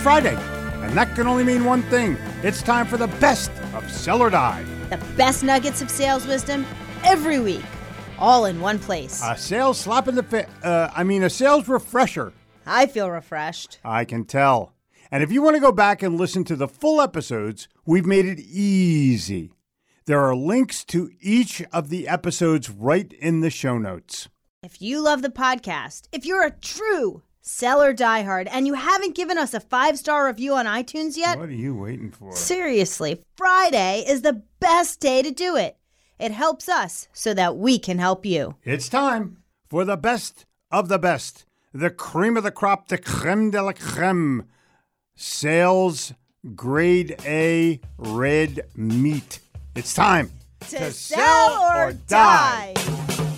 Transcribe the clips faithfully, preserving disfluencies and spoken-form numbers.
Friday, and that can only mean one thing. It's time for the best of Sell or Die. The best nuggets of sales wisdom every week, all in one place. A sales slap in the face. Uh, I mean, a sales refresher. I feel refreshed. I can tell. And if you want to go back and listen to the full episodes, we've made it easy. There are links to each of the episodes right in the show notes. If you love the podcast, if you're a true seller diehard and you haven't given us a five-star review on iTunes yet, what are you waiting for? Seriously, Friday is the best day to do it. It helps us so that we can help you. It's time for the best of the best, the cream of the crop, the creme de la creme, sales grade A red meat. It's time to, to sell, sell or, or die. die.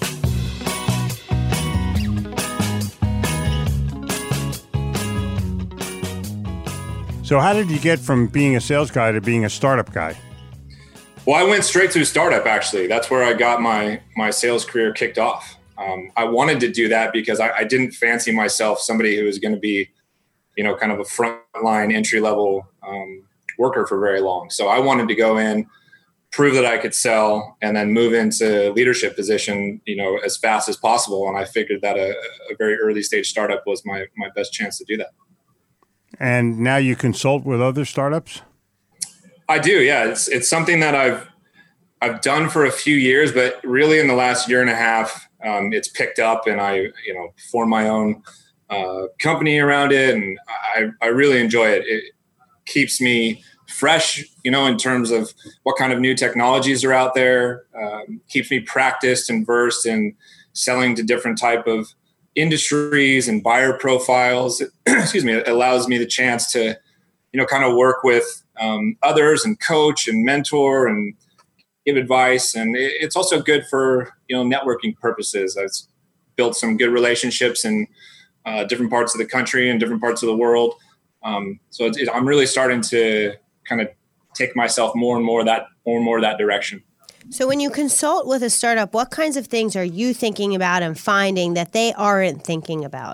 So how did you get from being a sales guy to being a startup guy? Well, I went straight to a startup, actually. That's where I got my my sales career kicked off. Um, I wanted to do that because I, I didn't fancy myself somebody who was going to be, you know, kind of a frontline entry-level um, worker for very long. So I wanted to go in, prove that I could sell, and then move into leadership position, you know, as fast as possible. And I figured that a, a very early stage startup was my my best chance to do that. And now you consult with other startups? I do, yeah. It's it's something that I've I've done for a few years, but really in the last year and a half, um, it's picked up, and I you know formed my own uh, company around it, and I I really enjoy it. It keeps me fresh, you know, in terms of what kind of new technologies are out there. Um, keeps me practiced and versed in selling to different type of industries and buyer profiles. Excuse me. It allows me the chance to, you know, kind of work with um, others and coach and mentor and give advice. And it, it's also good for, you know, networking purposes. I've built some good relationships in uh, different parts of the country and different parts of the world. Um, so it's, it, I'm really starting to kind of take myself more and more that more and more that direction. So when you consult with a startup, what kinds of things are you thinking about and finding that they aren't thinking about?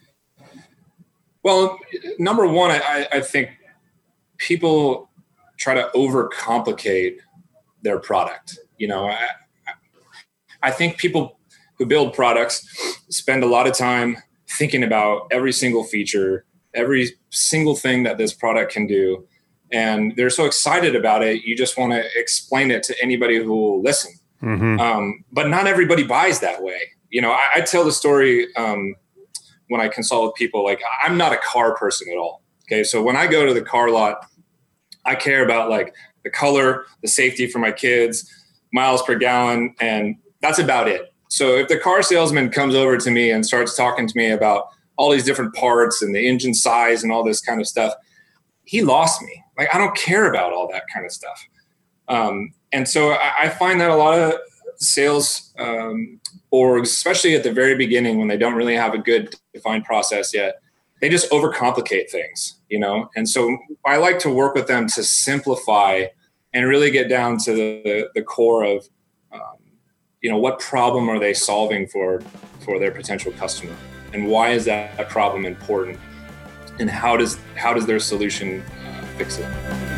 Well, number one, I, I think people try to overcomplicate their product. You know, I, I think people who build products spend a lot of time thinking about every single feature, every single thing that this product can do. And they're so excited about it, you just want to explain it to anybody who will listen. Mm-hmm. Um, but not everybody buys that way. You know, I, I tell the story um, when I consult with people, like I'm not a car person at all. Okay. So when I go to the car lot, I care about like the color, the safety for my kids, miles per gallon, and that's about it. So if the car salesman comes over to me and starts talking to me about all these different parts and the engine size and all this kind of stuff, he lost me. Like, I don't care about all that kind of stuff. Um, and so I, I find that a lot of sales um, orgs, especially at the very beginning when they don't really have a good defined process yet, they just overcomplicate things, you know? And so I like to work with them to simplify and really get down to the, the core of, um, you know, what problem are they solving for, for their potential customer? And why is that problem important? And how does, how does their solution uh, fix it?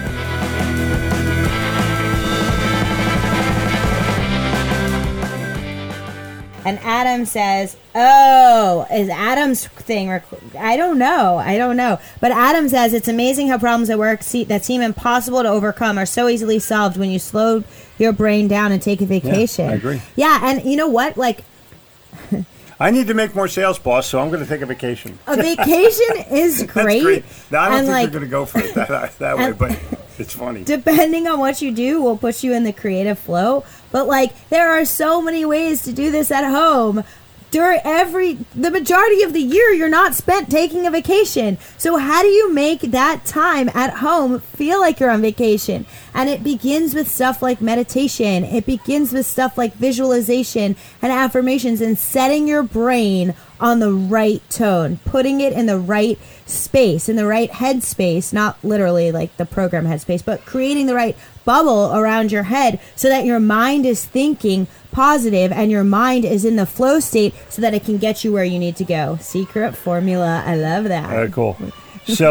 And Adam says, oh, is Adam's thing, rec- I don't know, I don't know. But Adam says, it's amazing how problems at work see- that seem impossible to overcome are so easily solved when you slow your brain down and take a vacation. Yeah, I agree. Yeah, and you know what, like... I need to make more sales, boss, so I'm going to take a vacation. A vacation is great. That's great. Now, I don't and think like, you're going to go for it that, that way, but it's funny. Depending on what you do will put you in the creative flow. But, like, there are so many ways to do this at home. During every, the majority of the year, you're not spent taking a vacation. So how do you make that time at home feel like you're on vacation? And it begins with stuff like meditation. It begins with stuff like visualization and affirmations and setting your brain on the right tone, putting it in the right space, in the right headspace, not literally like the program headspace, but creating the right bubble around your head so that your mind is thinking positive and your mind is in the flow state so that it can get you where you need to go. Secret formula. I love that. Very cool. So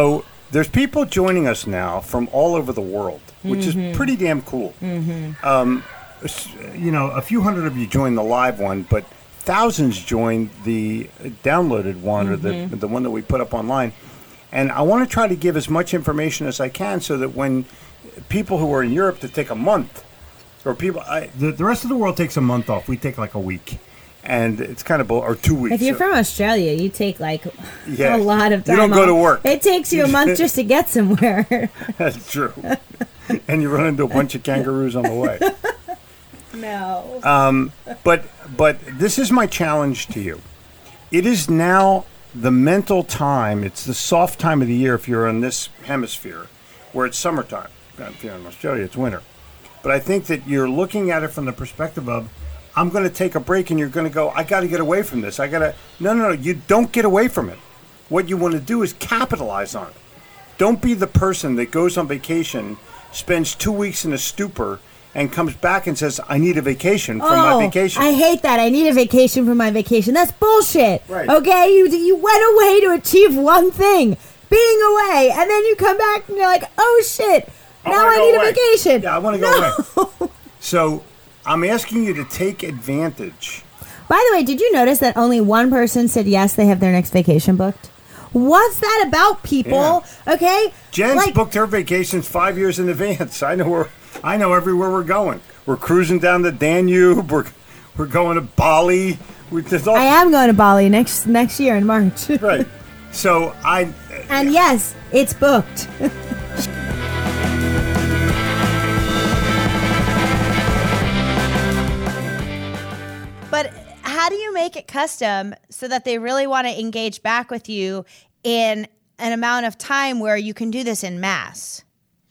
there's people joining us now from all over the world, which mm-hmm. is pretty damn cool. Mm-hmm. Um, you know, a few hundred of you joined the live one, but thousands joined the downloaded one mm-hmm. or the the one that we put up online. And I want to try to give as much information as I can so that when people who are in Europe that take a month, or people, I, the, the rest of the world takes a month off. We take like a week. And it's kind of, or two weeks. If you're from Australia, you take like yeah. a lot of time. You don't go off. to work. It takes you a month just to get somewhere. That's true. And you run into a bunch of kangaroos on the way. No. Um, but but this is my challenge to you. It is now the mental time. It's the soft time of the year if you're in this hemisphere, where it's summertime. If you're in Australia, it's winter. But I think that you're looking at it from the perspective of, I'm going to take a break, and you're going to go, I got to get away from this. I got to, no, no, no, you don't get away from it. What you want to do is capitalize on it. Don't be the person that goes on vacation, spends two weeks in a stupor, and comes back and says, I need a vacation from oh, my vacation. I hate that. I need a vacation from my vacation. That's bullshit. Right. Okay? You, you went away to achieve one thing, being away, and then you come back and you're like, oh shit, now I, I need away. a vacation. Yeah, I want to go no. away. So I'm asking you to take advantage. By the way, did you notice that only one person said yes, they have their next vacation booked? What's that about, people? Yeah. Okay? Jen's like, booked her vacations five years in advance. I know where, I know everywhere we're going. We're cruising down the Danube. We're we're going to Bali. We're just all, I am going to Bali next next year in March. Right. So I... And yes, it's booked. But how do you make it custom so that they really want to engage back with you in an amount of time where you can do this in mass?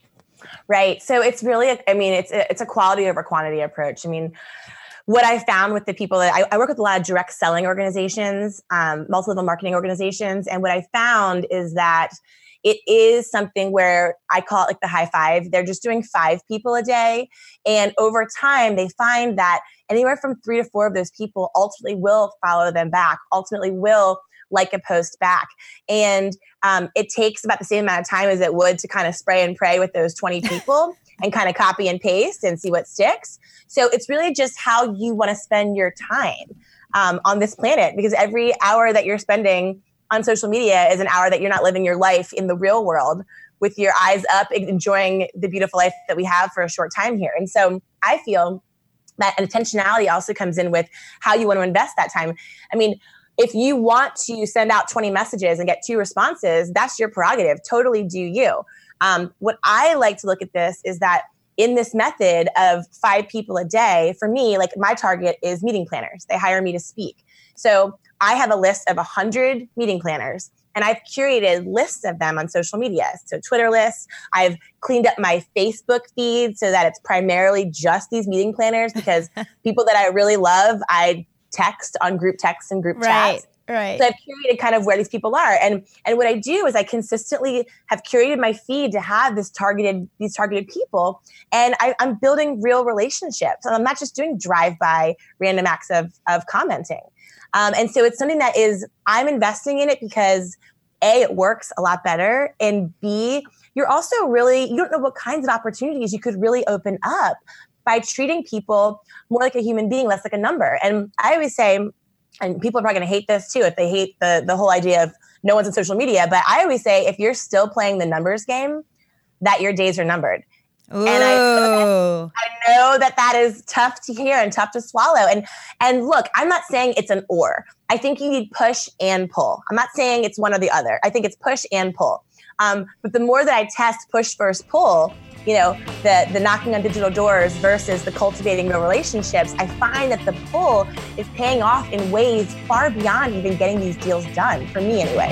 Right. So it's really, I mean, it's a, it's a quality over quantity approach. I mean, what I found with the people that I, I work with a lot of direct selling organizations, um, multi-level marketing organizations. And what I found is that it is something where I call it like the high five. They're just doing five people a day. And over time, they find that anywhere from three to four of those people ultimately will follow them back, ultimately will like a post back. And um, it takes about the same amount of time as it would to kind of spray and pray with those twenty people and kind of copy and paste and see what sticks. So it's really just how you want to spend your time um, on this planet, because every hour that you're spending on social media is an hour that you're not living your life in the real world with your eyes up, enjoying the beautiful life that we have for a short time here. And so I feel that intentionality also comes in with how you want to invest that time. I mean, if you want to send out twenty messages and get two responses, that's your prerogative. Totally do you. Um, what I like to look at this is that in this method of five people a day, for me, like my target is meeting planners. They hire me to speak. So I have a list of one hundred meeting planners, and I've curated lists of them on social media. So Twitter lists. I've cleaned up my Facebook feed so that it's primarily just these meeting planners, because people that I really love, I text on group texts and group right, chats. Right. So I've curated kind of where these people are. And and what I do is I consistently have curated my feed to have this targeted, these targeted people. And I, I'm building real relationships. And I'm not just doing drive-by random acts of, of commenting. Um, and so it's something that is, I'm investing in it because A, it works a lot better. And B, you're also really, you don't know what kinds of opportunities you could really open up by treating people more like a human being, less like a number. And I always say, and people are probably going to hate this too, if they hate the, the whole idea of no one's on social media, but I always say, if you're still playing the numbers game, that your days are numbered. Ooh. And I know, that, I know that that is tough to hear and tough to swallow. And and look, I'm not saying it's an or. I think you need push and pull. I'm not saying it's one or the other. I think it's push and pull. Um, but the more that I test push versus pull, you know, the, the knocking on digital doors versus the cultivating real relationships, I find that the pull is paying off in ways far beyond even getting these deals done, for me anyway.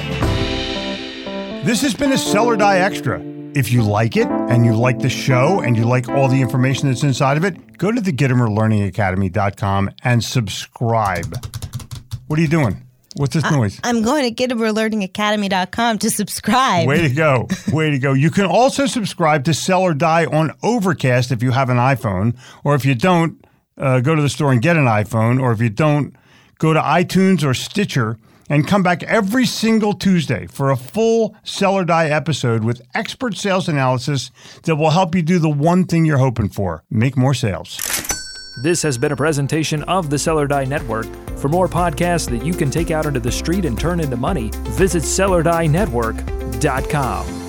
This has been a Sell or Die Extra. If you like it and you like the show and you like all the information that's inside of it, go to the Gittimer Learning Academy dot com and subscribe. What are you doing? What's this noise? I'm going to Gittimer Learning Academy dot com to subscribe. Way to go. Way to go. You can also subscribe to Sell or Die on Overcast if you have an iPhone, or if you don't, uh, go to the store and get an iPhone, or if you don't, go to iTunes or Stitcher And come back every single Tuesday for a full Sell or Die episode with expert sales analysis that will help you do the one thing you're hoping for, make more sales. This has been a presentation of the Sell or Die Network. For more podcasts that you can take out into the street and turn into money, visit Sell or Die Network dot com.